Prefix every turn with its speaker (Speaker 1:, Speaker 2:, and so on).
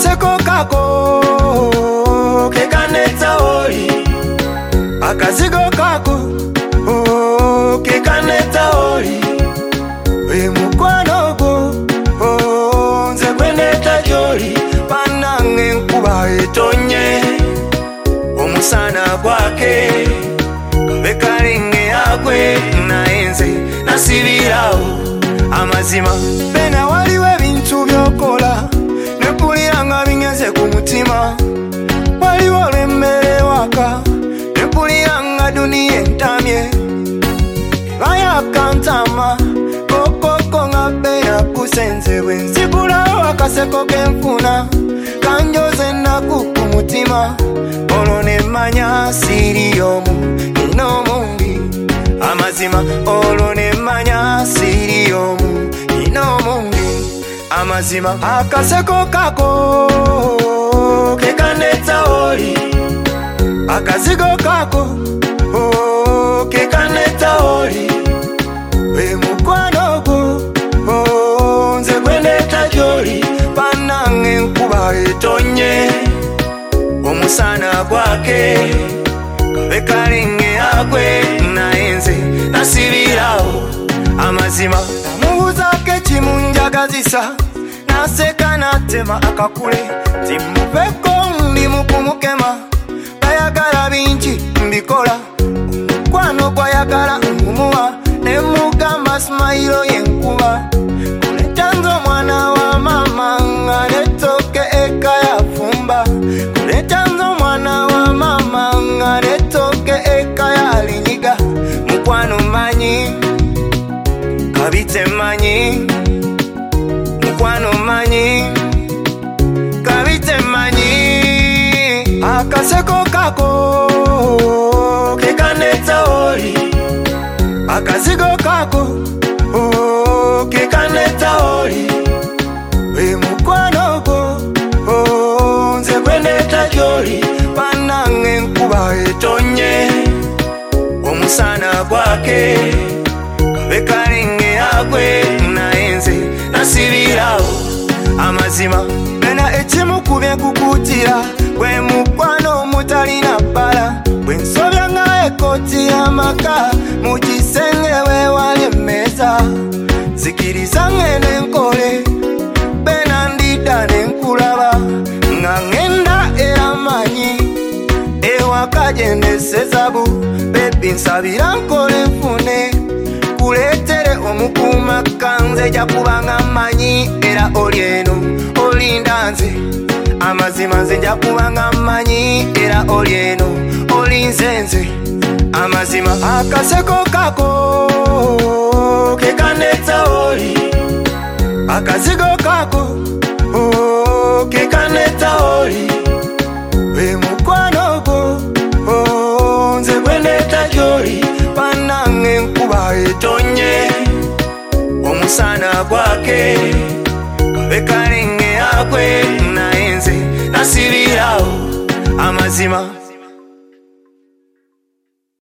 Speaker 1: akaseko kako kekaneta oli, akazigo kako kekaneta oli, we mukwano gwo nze gweneta gyoli, banange enkuba etonye omusana gwake kabe kalinge yakwe, naye nze nasibirawo amazima. Bena waliwo ebintu byokola nepulira nga binyeze ku mutima, waliwo olw'emmere waka nepulira nga duniya entamye, bayakantama kokoko nga bena kusenze, bwe nzigulawo akaseko kenfuna kanjoze ennaku ku mutima, olwo nemmanya siri omu nina omungi amazima, olwo nemmanya siri omu nina omungi amazima. Akaseko kako kekaneta oli, akazigo kako kekaneta oli, we mukwano gwo nze gweneta gyoli, banange enkuba etonye omusana gwake kabe kalinge yakwe, naye nze nasibirawo amazima. Namubuuzako ekimu njagazisa, naseka natema akakule, timupeko ndi mukumukema, bayagala bingi mbikola, omukwano gwayagala ngumuwa, nemugamba simayiro yenkuba, kuletanze omwana wa mama nga netoke eka yafumba, kuletanze omwana wa mama nga netoke eka yalinyiga, mukwano manyi kabite manyi, mukwano manyi kabite manyi. Akaseko kako kekaneta oli, akazigo kako kekaneta oli, we mukwano gwo nze gweneta gyoli, banange enkuba etonye omusana gwake kabe kalinge yakwe, naye nze nasibirawo amazima. Bena ekimu ku byenkukutira gwe mukwano mutalina bbala, bwe nsobya nga ekoti y'amaka mu kisenge weewala emmeeza, zikiriza ngende enkole bena ndidda nenkulaba nga ngenda era manyi ewaka gyendesezabu, bebi nsabira nkole nfune kuleetere omukuuma kanze jakubanga manyi era oli eno olinda nze amazima, nze jakubanga manyi era oli eno olinze nze amazima. Akaseko kako kekaneta oli, akazigo kako kekaneta oli, we mukwano gwo nze gweneta gyoli, banange enkuba etonye omusana gwake kabe kalinge yakwe, naye nze nasibirawo amazima.